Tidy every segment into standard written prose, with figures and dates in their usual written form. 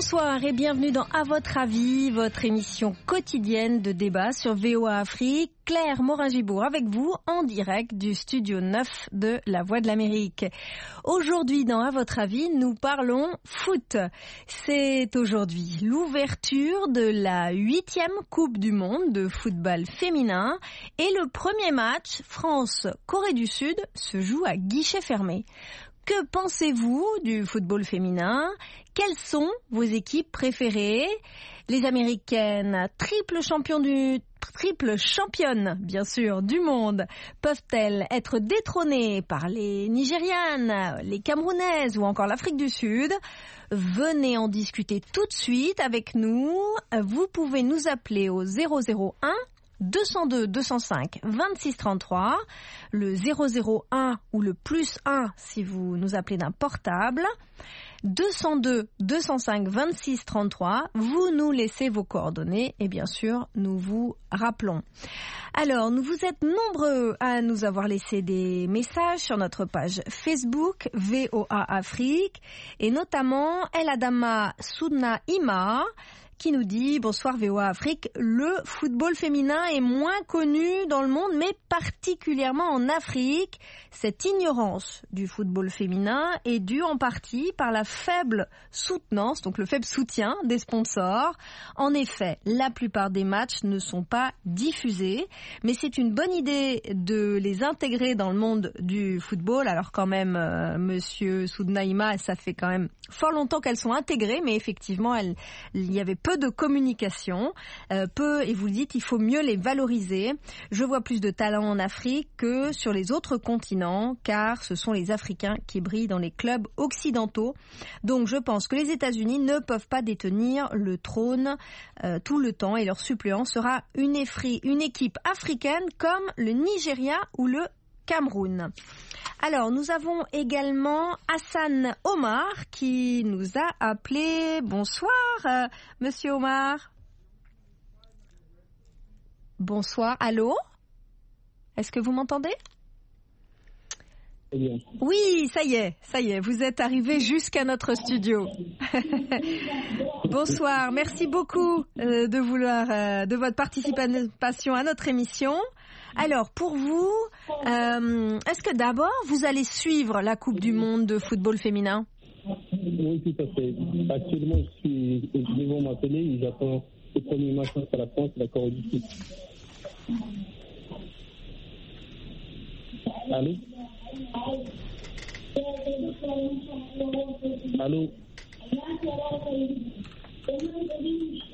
Bonsoir et bienvenue dans À votre avis, votre émission quotidienne de débat sur VOA Afrique. Claire Morin-Gibourg avec vous en direct du studio 9 de La Voix de l'Amérique. Aujourd'hui dans À votre avis, nous parlons foot. C'est aujourd'hui l'ouverture de la 8e Coupe du Monde de football féminin et le premier match France-Corée du Sud se joue à guichet fermé. Que pensez-vous du football féminin ? Quelles sont vos équipes préférées ? Les Américaines, triple championnes, bien sûr, du monde, peuvent-elles être détrônées par les Nigérianes, les Camerounaises ou encore l'Afrique du Sud ? Venez en discuter tout de suite avec nous. Vous pouvez nous appeler au 001 202 205 26 33, le 001 ou le +1 si vous nous appelez d'un portable, 202 205 26 33, vous nous laissez vos coordonnées et bien sûr nous vous rappelons. Alors, vous êtes nombreux à nous avoir laissé des messages sur notre page Facebook VOA Afrique et notamment El Adama Soudna Ima qui nous dit « Bonsoir VOA Afrique, le football féminin est moins connu dans le monde, mais particulièrement en Afrique. Cette ignorance du football féminin est due en partie par la faible soutenance, donc le faible soutien des sponsors. En effet, la plupart des matchs ne sont pas diffusés, mais c'est une bonne idée de les intégrer dans le monde du football. Alors quand même, Monsieur Soudnaïma, ça fait quand même fort longtemps qu'elles sont intégrées, mais effectivement, il y avait peu de communication, et vous le dites, il faut mieux les valoriser. Je vois plus de talent en Afrique que sur les autres continents, car ce sont les Africains qui brillent dans les clubs occidentaux. Donc je pense que les États-Unis ne peuvent pas détenir le trône tout le temps et leur suppléant sera une équipe africaine comme le Nigeria ou le Cameroun. Alors, nous avons également Hassan Omar qui nous a appelé. Bonsoir, Monsieur Omar. Bonsoir. Allô ? Est-ce que vous m'entendez ? Oui, ça y est, vous êtes arrivé jusqu'à notre studio. Bonsoir, merci beaucoup de votre participation à notre émission. Alors, pour vous, est-ce que d'abord, vous allez suivre la Coupe du Monde de football féminin ? Oui, tout à fait. Actuellement, je suis devant ma télé et j'attends le premier match entre la France et la Corée du Sud. Allô ? Allô ? Allô ?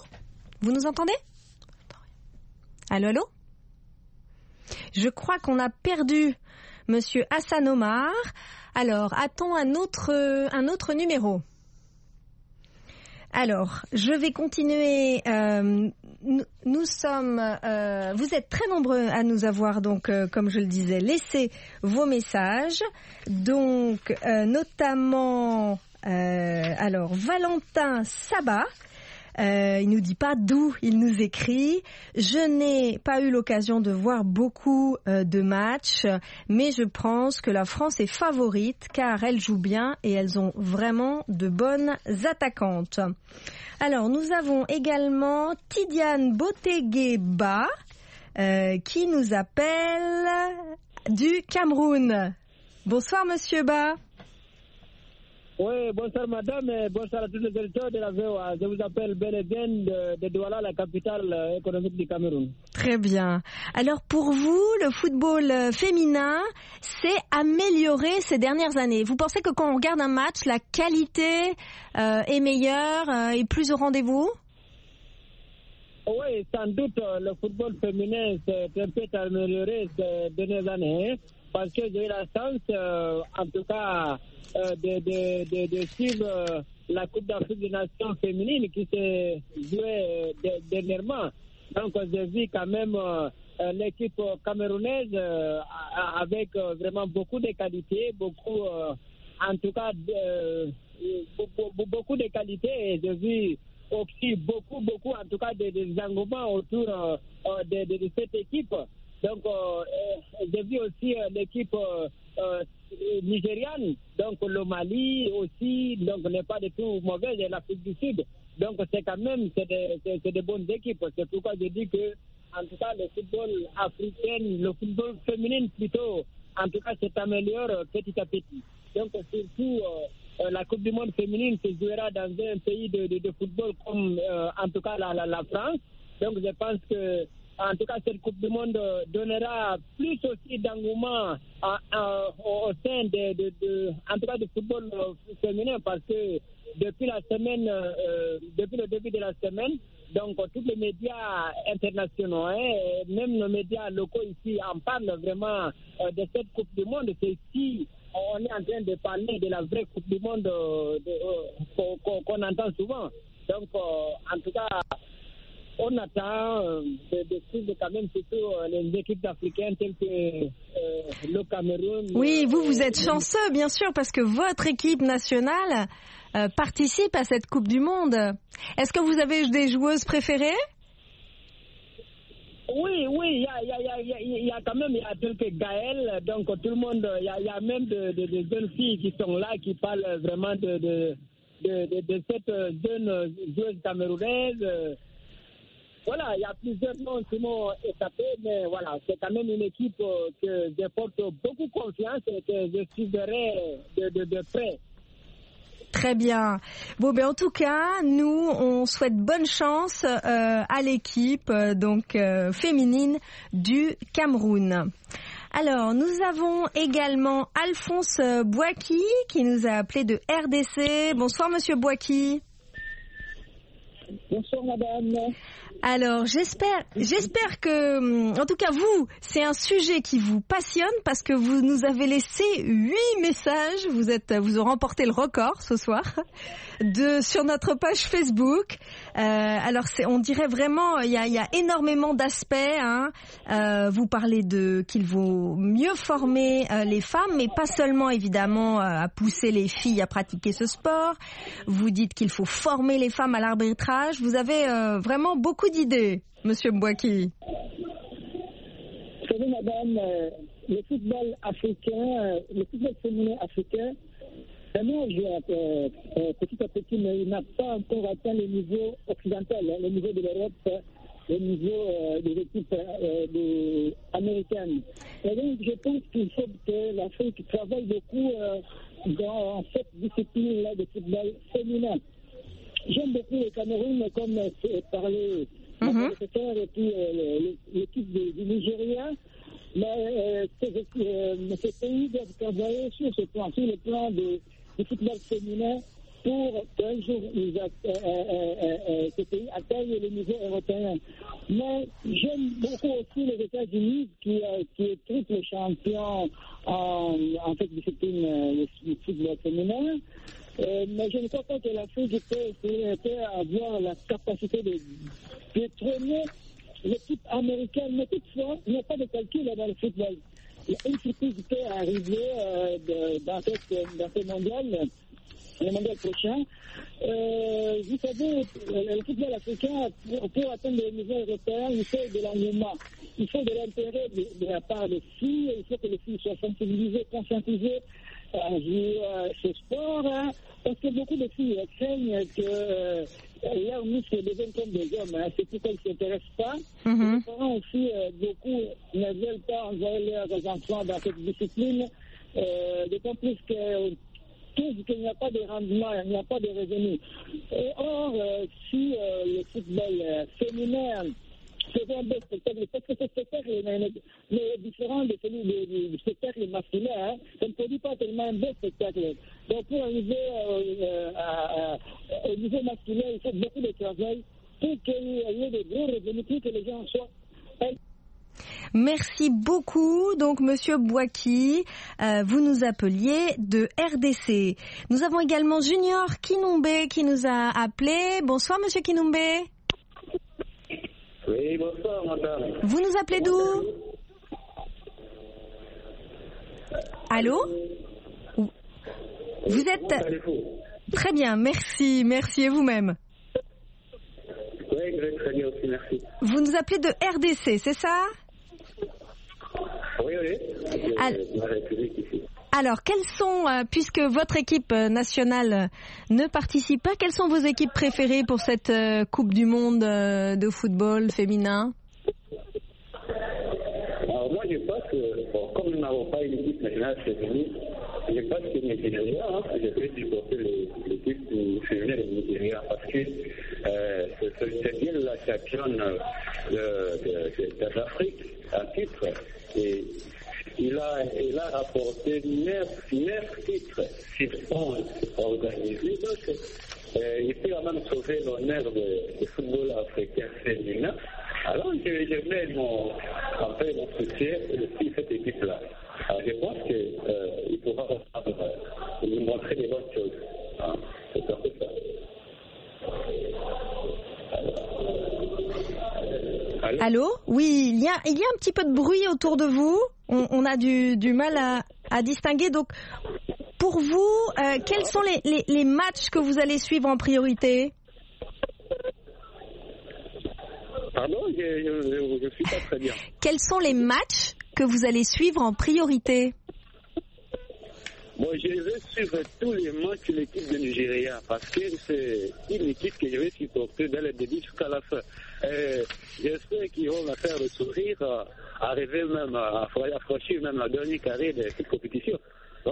Vous nous entendez ? Allô, allô ? Je crois qu'on a perdu Monsieur Hassan Omar. Alors, a-t-on un autre numéro ? Alors, je vais continuer. Nous sommes, vous êtes très nombreux à nous avoir donc, comme je le disais, laissé vos messages. Donc, notamment, alors Valentin Sabat. Il nous dit pas d'où il nous écrit. Je n'ai pas eu l'occasion de voir beaucoup de matchs, mais je pense que la France est favorite car elle joue bien et elles ont vraiment de bonnes attaquantes. Alors, nous avons également Tidiane Botegueba qui nous appelle du Cameroun. Bonsoir, Monsieur Ba. Oui, bonsoir madame et bonsoir à tous les auditeurs de la VOA. Je vous appelle bel et bien de Douala, la capitale économique du Cameroun. Très bien. Alors pour vous, le football féminin s'est amélioré ces dernières années. Vous pensez que quand on regarde un match, la qualité est meilleure, est plus au rendez-vous ? Oui, sans doute, le football féminin s'est un peu amélioré ces dernières années parce que j'ai eu la chance, en tout cas, de suivre la Coupe d'Afrique des Nations féminines qui s'est jouée dernièrement. Donc, j'ai vu quand même l'équipe camerounaise avec vraiment beaucoup de qualités, beaucoup, en tout cas, beaucoup de qualités. Et j'ai vu aussi beaucoup, en tout cas, des engouements autour de cette équipe. Donc, j'ai vu aussi l'équipe nigériane, donc le Mali aussi, donc n'est pas du tout mauvais, et l'Afrique du Sud. Donc, c'est quand même, c'est des bonnes équipes. C'est pourquoi je dis que, en tout cas, le football africain, le football féminin plutôt, en tout cas, s'améliore petit à petit. Donc, surtout, la Coupe du Monde féminine se jouera dans un pays de football comme, en tout cas, la France. Donc, je pense que, en tout cas, cette Coupe du Monde donnera plus aussi d'engouement au sein en tout cas, du football féminin, parce que depuis le début de la semaine, donc tous les médias internationaux, même nos médias locaux ici en parlent vraiment de cette Coupe du Monde. C'est ici on est en train de parler de la vraie Coupe du Monde qu'on entend souvent. Donc, en tout cas, on attend de suivre quand même surtout les équipes africaines telles que le Cameroun. Oui, vous êtes chanceux, bien sûr, parce que votre équipe nationale participe à cette Coupe du Monde. Est-ce que vous avez des joueuses préférées? Oui, il y a quand même, il y a quelques Gaël, donc tout le monde, il y a même des jeunes filles qui sont là, qui parlent vraiment de cette jeune joueuse camerounaise. Voilà, il y a plusieurs noms qui m'ont échappé, mais voilà, c'est quand même une équipe que je porte beaucoup confiance et que je suivrai de près. Très bien. Bon, ben en tout cas, nous, on souhaite bonne chance à l'équipe féminine du Cameroun. Alors, nous avons également Alphonse Bouaki qui nous a appelé de RDC. Bonsoir, Monsieur Bouaki. Bonsoir, madame. Alors, j'espère que, en tout cas vous, c'est un sujet qui vous passionne parce que vous nous avez laissé 8 messages. Vous avez remporté le record ce soir sur notre page Facebook. Alors, on dirait vraiment, il y a énormément d'aspects. Vous parlez qu'il vaut mieux former les femmes, mais pas seulement évidemment à pousser les filles à pratiquer ce sport. Vous dites qu'il faut former les femmes à l'arbitrage. Vous avez vraiment beaucoup d'idées, Monsieur Mbouaki. Vous savez, madame, le football africain, le football féminin africain, émerge petit à petit, mais il n'a pas encore atteint le niveau occidental, le niveau de l'Europe, le niveau des équipes américaines. Et donc, je pense qu'il faut que l'Afrique travaille beaucoup dans cette discipline-là de football féminin. J'aime beaucoup le Cameroun, comme parlait le secrétaire, et puis l'équipe du Nigeria. Mais ce pays doit travailler sur ce plan, sur le plan du football féminin, pour qu'un jour ce pays atteigne le niveau européen. Mais j'aime beaucoup aussi les États-Unis, qui est triple champion en cette discipline du football féminin. Mais je ne crois pas que l'Afrique peut avoir la capacité de détrôner l'équipe américaine. Mais toutefois, il n'y a pas de calcul dans le football. Une surprise peut arriver dans ce mondial, le mondial prochain. Vous savez, le football africain, pour atteindre le niveau européen, il faut de l'engouement. Il faut de l'intérêt de la part des filles. Il faut que les filles soient sensibilisées, conscientisées à jouer ce sport. Parce que beaucoup de filles craignent que leurs muscles deviennent comme des hommes. C'est pourquoi ils ne s'intéressent pas. Les parents aussi, beaucoup ne veulent pas envoyer leurs enfants dans cette discipline. D'autant plus que qu'il n'y a pas de rendement, il n'y a pas de revenus. Or, si le football féminin faisait un beau spectacle, parce que ce spectacle est différent de celui du spectacle masculin, ça ne produit pas tellement un beau spectacle. Donc, pour arriver au niveau masculin, il faut beaucoup de travail pour qu'il y ait de gros revenus, pour que les gens soient... Merci beaucoup. Donc, Monsieur Bouaki, vous nous appeliez de RDC. Nous avons également Junior Kinombe qui nous a appelé. Bonsoir, Monsieur Kinombe. Oui, bonsoir, madame. Vous nous appelez d'où? Allô? Vous êtes... Très bien, merci. Merci, et vous-même? Oui, très bien aussi, merci. Vous nous appelez de RDC, c'est ça? de la République ici. Alors, quelles sont, puisque votre équipe nationale ne participe pas, quelles sont vos équipes préférées pour cette Coupe du Monde de football féminin? Alors moi, je pense que, bon, comme nous n'avons pas une équipe nationale féminine, je pense que le Nigeria, je vais supporter l'équipe féminine du Nigeria parce que c'est bien la championne d'Afrique en titre. Et il a rapporté 9 titres sur 11 organisés. Donc, il peut quand même sauver l'honneur du football africain féminin. Alors, je mets mon soutien sur cette équipe-là. Alors, je pense qu'il pourra nous montrer des bonnes choses. C'est un peu ça. Allô? Oui, il y a un petit peu de bruit autour de vous. On a du mal à distinguer. Donc, pour vous, quels sont les matchs que vous allez suivre en priorité? Pardon, je ne suis pas très bien. Quels sont les matchs que vous allez suivre en priorité? Bon, je vais suivre tous les matchs de l'équipe de Nigeria parce que c'est une équipe que je vais supporter dès le début jusqu'à la fin. J'espère qu'ils vont me faire le sourire, arriver même à franchir même la dernière carré de cette compétition. Donc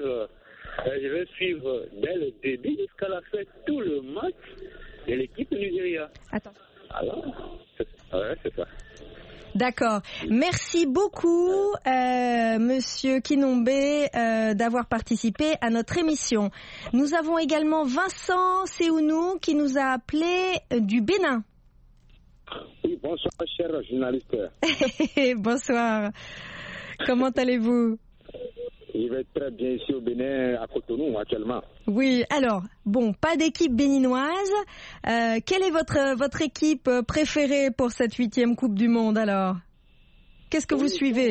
je vais suivre dès le début jusqu'à la fin tout le match de l'équipe de Nigeria. Attends. Alors, c'est ça. D'accord. Merci beaucoup, Monsieur Kinombe, d'avoir participé à notre émission. Nous avons également Vincent Seounou qui nous a appelé du Bénin. Oui, bonsoir, cher journaliste. Bonsoir. Comment allez-vous? Je vais très bien ici au Bénin, à Cotonou, actuellement. Oui, alors, bon, pas d'équipe béninoise. Quelle est votre équipe préférée pour cette 8e Coupe du Monde, alors? Qu'est-ce que vous suivez?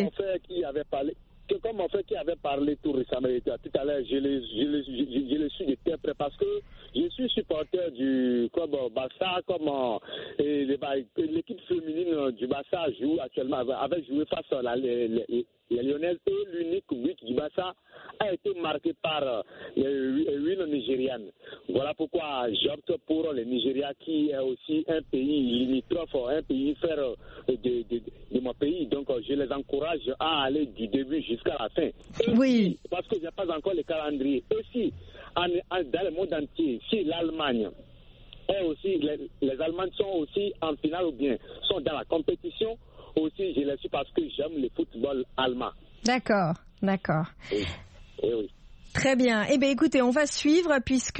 Comme mon frère qui avait parlé tout récemment, tout à l'heure, je le suis de très près parce que je suis supporter du club Barça, comme l'équipe féminine du Barça joue actuellement, avait joué face à les Lyonnaises et l'unique but du Barça a été marqué par une Nigériane. Voilà pourquoi j'opte pour le Nigeria qui est aussi un pays limitrophe, un pays frère de mon pays. Donc je les encourage à aller du début jusqu'à la fin. Oui. Parce que je n'ai pas encore le calendrier. Aussi, dans le monde entier, si l'Allemagne et aussi les Allemands sont aussi en finale ou bien sont dans la compétition, aussi je les suis parce que j'aime le football allemand. D'accord. Oui. Oui. Très bien. Eh bien, écoutez, on va suivre puisque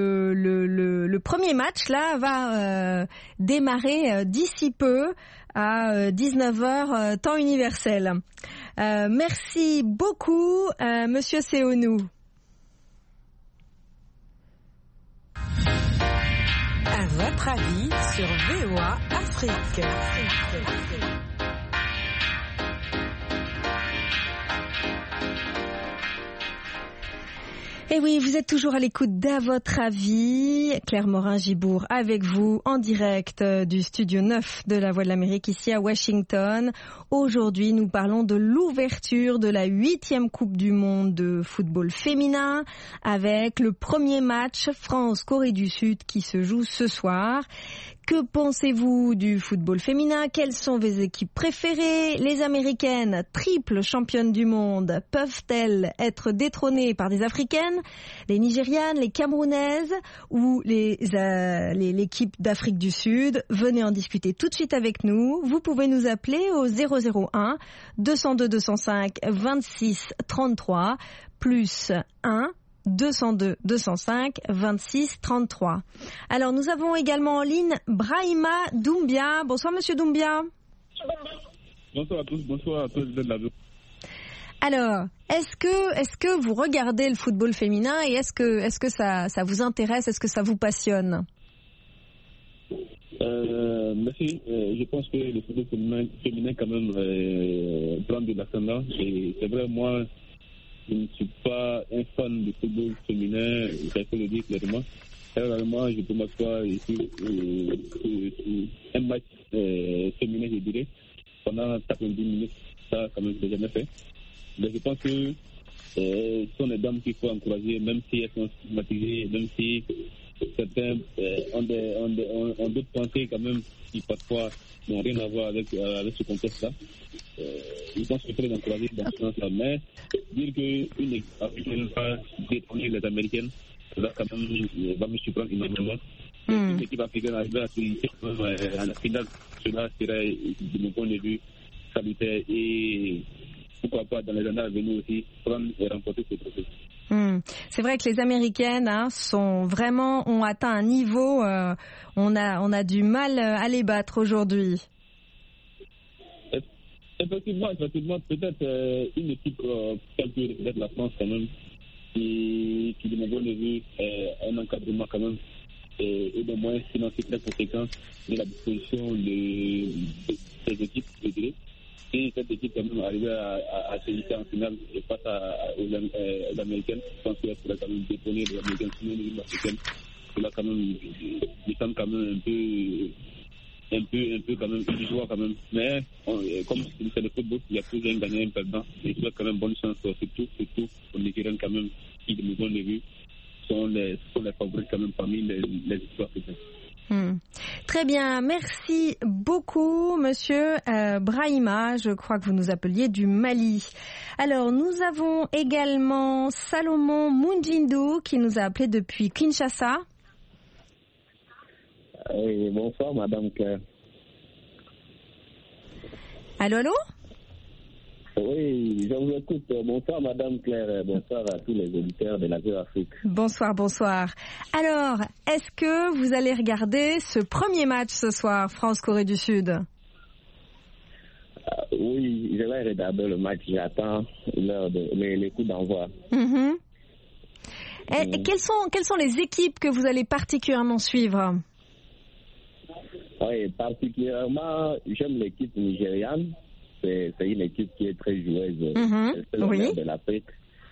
le premier match là va démarrer d'ici peu à 19h temps universel. Merci beaucoup, Monsieur Seounou. À votre avis sur VOA Afrique. Et oui, vous êtes toujours à l'écoute d'À votre avis. Claire Morin-Gibour avec vous en direct du studio 9 de la Voix de l'Amérique ici à Washington. Aujourd'hui, nous parlons de l'ouverture de la 8e Coupe du Monde de football féminin avec le premier match France-Corée du Sud qui se joue ce soir. Que pensez-vous du football féminin? Quelles sont vos équipes préférées? Les Américaines, triples championnes du monde, peuvent-elles être détrônées par des Africaines? Les Nigérianes, les Camerounaises ou l'équipe d'Afrique du Sud? Venez en discuter tout de suite avec nous. Vous pouvez nous appeler au 001 202 205 26 33 plus 1 202 205 26 33. Alors nous avons également en ligne Brahima Doumbia. Bonsoir Monsieur Doumbia. Bonsoir à tous de la vie. Alors, est-ce que vous regardez le football féminin et est-ce que ça vous intéresse, est-ce que ça vous passionne? Merci. Je pense que le football féminin quand même prend de l'ascendant. Et c'est vrai, moi, je ne suis pas un fan du football féminin, il faut le dire clairement. Généralement, je peux m'asseoir ici un match féminin, je dirais, pendant 90 minutes. Ça, quand même, c'est jamais fait. Mais je pense que ce sont des dames qu'il faut encourager, même si elles sont stigmatisées, même si certains ont d'autres pensées quand même qui parfois n'ont rien à voir avec ce contexte-là. Je pense qu'il faut les encourager dans ce sens-là. Mais dire qu'une équipe africaine va détrôner les Américaines, ça quand même va me surprendre énormément. Une équipe africaine arrive à se hisser à la finale, cela serait, de mon point de vue, salutaire et pourquoi pas dans les années à venir aussi prendre et remporter ce trophée. C'est vrai que les Américaines ont atteint un niveau, on a du mal à les battre aujourd'hui. Effectivement, peut-être une équipe telle que peut-être la France quand même, qui de mon point de vue un encadrement quand même et de moyens financiers très conséquents de la disposition des équipes, je dirais. Et cette équipe quand même arrivait à se hisser en finale face aux Américaines. Je pense qu'elle pourrait quand même détonner les Américaines, sinon les Africaines. Cela quand même, il semble quand même un peu quand même illusoire quand même. Mais comme c'est le football, il y a toujours un gagnant et un perdant. Et il y a quand même bonne chance, surtout aux Nigériens quand même, qui de mon point de vue sont les favoris quand même parmi les histoires africaines. Très bien, merci beaucoup Monsieur Brahima, je crois que vous nous appeliez du Mali. Alors nous avons également Salomon Munjindu qui nous a appelé depuis Kinshasa. Oui, bonsoir Madame Claire. Allô? Oui, je vous écoute. Bonsoir Madame Claire, bonsoir à tous les auditeurs de la Voix Afrique. Bonsoir. Alors, est-ce que vous allez regarder ce premier match ce soir, France-Corée du Sud? Oui, je vais regarder le match, j'attends les coups d'envoi. Et quelles sont les équipes que vous allez particulièrement suivre? Oui, particulièrement, j'aime l'équipe nigériane. C'est une équipe qui est très joueuse. C'est l'honneur de l'Afrique.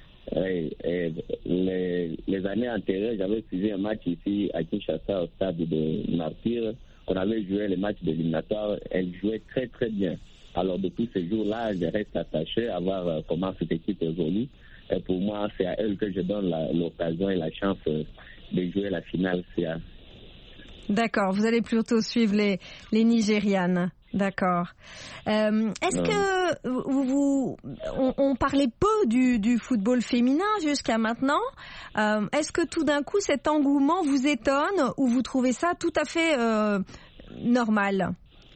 Les années antérieures, j'avais suivi un match ici à Kinshasa au stade de Martyr. On avait joué les matchs de l'éliminatoire. Elle jouait très très bien. Alors depuis ce jour-là, je reste attaché à voir comment cette équipe évolue. Et pour moi, c'est à elle que je donne l'occasion et la chance de jouer la finale. D'accord, vous allez plutôt suivre les Nigérianes. D'accord. Est-ce que on parlait peu du football féminin jusqu'à maintenant. Est-ce que tout d'un coup cet engouement vous étonne ou vous trouvez ça tout à fait normal?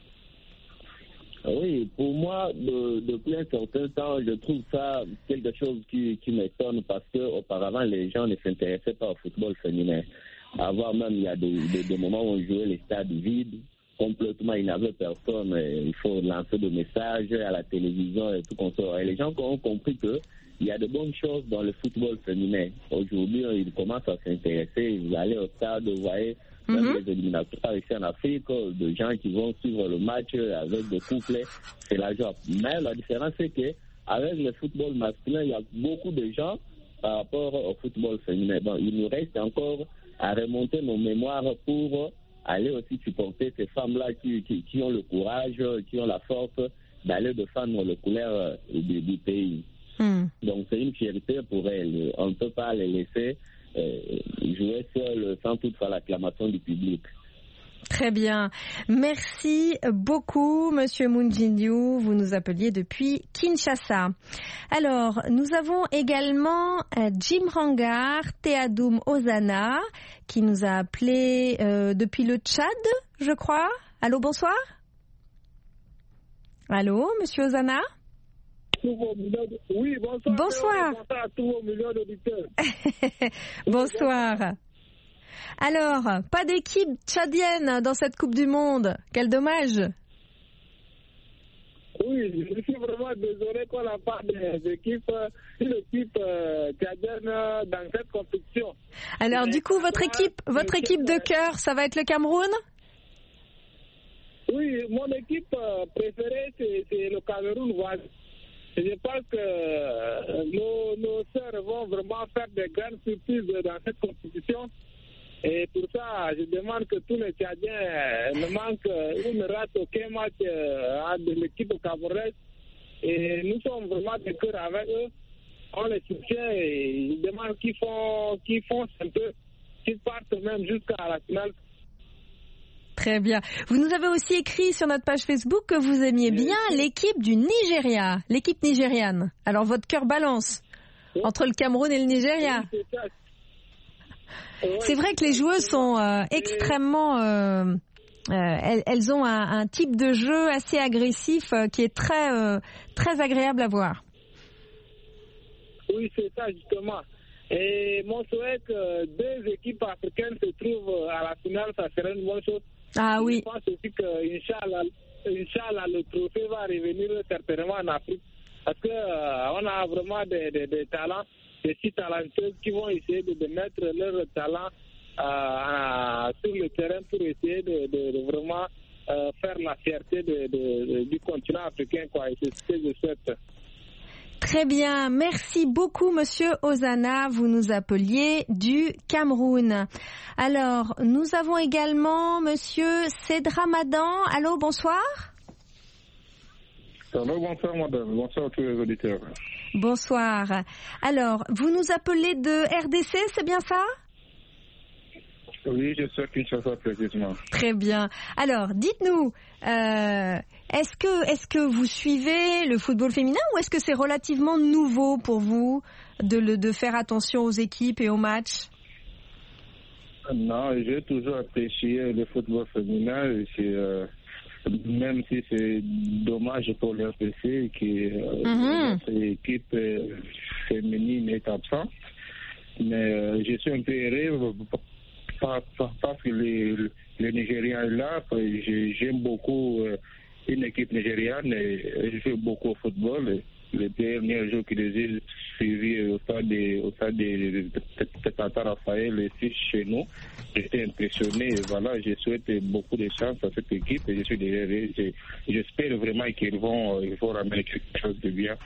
Oui, pour moi, depuis un certain temps, je trouve ça quelque chose qui m'étonne parce que auparavant les gens ne s'intéressaient pas au football féminin. Avant même, il y a des moments où on jouait les stades vides. Complètement, il n'y avait personne. Il faut lancer des messages à la télévision et tout comme ça. Et les gens ont compris qu'il y a de bonnes choses dans le football féminin. Aujourd'hui, ils commencent à s'intéresser. Vous allez au stade, vous voyez, même les éliminatoires ici en Afrique, de gens qui vont suivre le match avec des couplets. C'est la joie. Mais la différence, c'est qu'avec le football masculin, il y a beaucoup de gens par rapport au football féminin. Bon, il nous reste encore à remonter nos mémoires pour aller aussi supporter ces femmes-là qui ont le courage, qui ont la force d'aller défendre les couleurs du pays. Donc c'est une fierté pour elles. On ne peut pas les laisser jouer seules sans toutefois l'acclamation du public. Très bien. Merci beaucoup, Monsieur Munjindu. Vous nous appeliez depuis Kinshasa. Alors, nous avons également Jim Rangar Teadoum Ozana qui nous a appelé depuis le Tchad, je crois. Allô, bonsoir. Allô, Monsieur Ozana? Oui, bonsoir. Bonsoir. Bonsoir à tous vos millions d'auditeurs. Bonsoir. Alors, pas d'équipe tchadienne dans cette Coupe du Monde. Quel dommage. Oui, je suis vraiment désolé qu'on n'a pas une équipe tchadienne dans cette compétition. Alors, du coup, votre équipe de cœur, ça va être le Cameroun? Oui, mon équipe préférée, c'est le Cameroun. Je pense que nos sœurs vont vraiment faire de grandes surprises dans cette compétition. Et pour ça, je demande que tous les Tchadiens ne manquent ou ne ratent aucun match de l'équipe camerounaise Et nous sommes vraiment de cœur avec eux. On les soutient et ils demandent qu'ils font un peu, qu'ils partent même jusqu'à la finale. Très bien. Vous nous avez aussi écrit sur notre page Facebook que vous aimiez bien l'équipe du Nigeria, l'équipe nigériane. Alors votre cœur balance entre le Cameroun et le Nigeria. C'est vrai que les joueuses sont extrêmement... elles ont un type de jeu assez agressif qui est très agréable à voir. Oui, c'est ça justement. Et mon souhait que deux équipes africaines se trouvent à la finale, ça serait une bonne chose. Ah oui. Je pense aussi que Inch'Allah, le trophée va revenir certainement en Afrique. Parce que on a vraiment des talents, des si talentueux qui vont essayer de mettre leur talent sur le terrain pour essayer de vraiment faire la fierté du continent africain, quoi. Et c'est ce que je souhaite. Très bien, merci beaucoup Monsieur Ozana, vous nous appeliez du Cameroun. Alors, nous avons également Monsieur Sedramadan. Allô, bonsoir. Allô, bonsoir madame, bonsoir à tous les auditeurs. Bonsoir. Alors, vous nous appelez de RDC, c'est bien ça ? Oui, je suis à Kinshasa précisément. Très bien. Alors, dites-nous, est-ce que vous suivez le football féminin ou est-ce que c'est relativement nouveau pour vous de faire attention aux équipes et aux matchs ? Non, j'ai toujours apprécié le football féminin. Même si c'est dommage pour le RPC que notre équipe féminine est absente. Mais je suis un peu heureux parce que le Nigérian est là. J'aime beaucoup une équipe nigériane et je joue beaucoup au football. Le dernier jour que j'ai suivi au stade de Tata Raphaël ici chez nous, j'étais impressionné. Voilà, je souhaite beaucoup de chance à cette équipe et je suis derrière. J'espère vraiment qu'ils vont ramener quelque chose de bien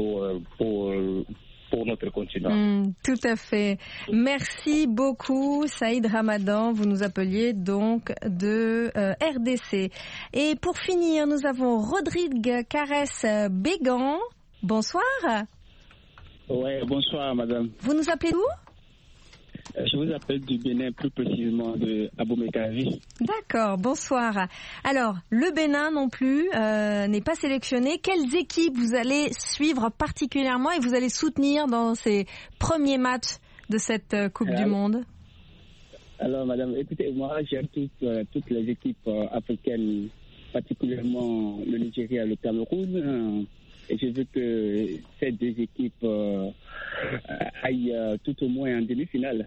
pour notre continent. Tout à fait. Merci beaucoup, Saïd Ramadan. Vous nous appeliez donc de RDC. Et pour finir, nous avons Rodrigue Carès Bégan. Bonsoir. Oui, bonsoir, madame. Vous nous appelez d'où ? Je vous appelle du Bénin, plus précisément de Abomey-Cavie. D'accord, bonsoir. Alors, le Bénin non plus n'est pas sélectionné. Quelles équipes vous allez suivre particulièrement et vous allez soutenir dans ces premiers matchs de cette Coupe du Monde ? Alors, madame, écoutez, moi, j'aime toutes les équipes africaines, particulièrement le Nigeria et le Cameroun. Et je veux que ces deux équipes aillent tout au moins en demi-finale.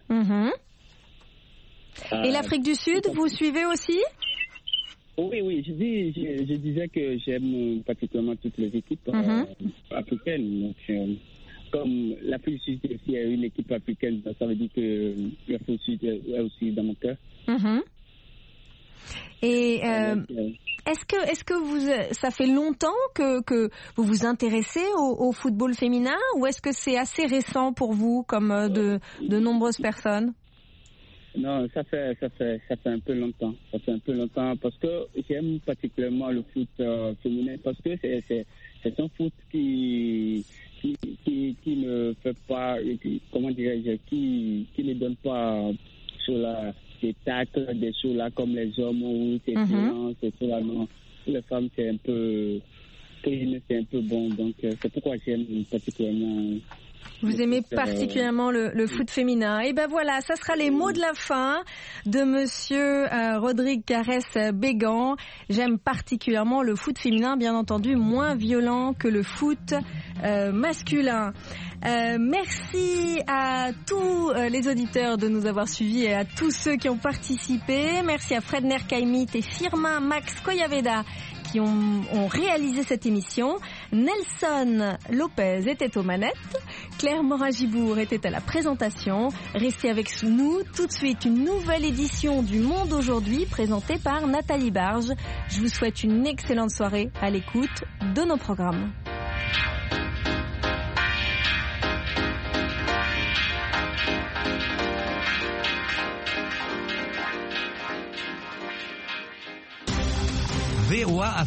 Et l'Afrique du Sud, vous suivez aussi ? Oui, je disais que j'aime particulièrement toutes les équipes africaines. Donc, comme l'Afrique du Sud aussi est une équipe africaine, ça veut dire que l'Afrique du Sud est aussi dans mon cœur. Et est-ce que ça fait longtemps que vous vous intéressez au football féminin ou est-ce que c'est assez récent pour vous comme de nombreuses personnes ? Non, ça fait un peu longtemps. Ça fait un peu longtemps parce que j'aime particulièrement le foot féminin parce que c'est un foot qui ne fait pas, comment dirais-je, qui ne donne pas sur des tacles, des choses là comme les hommes ou c'est violent, c'est tout là, non. Pour les femmes, c'est un peu bon. Donc, c'est pourquoi j'aime particulièrement. Vous aimez particulièrement le foot féminin. Et ben voilà, ça sera les mots de la fin de monsieur Rodrigue Carès Bégan. J'aime particulièrement le foot féminin, bien entendu, moins violent que le foot masculin. Merci à tous les auditeurs de nous avoir suivis et à tous ceux qui ont participé. Merci à Fred Nerkaimit et Firmin Max Koyaveda qui ont réalisé cette émission. Nelson Lopez était aux manettes. Claire Morin-Gibourg était à la présentation. Restez avec nous. Tout de suite, une nouvelle édition du Monde aujourd'hui présentée par Nathalie Barge. Je vous souhaite une excellente soirée à l'écoute de nos programmes. VOA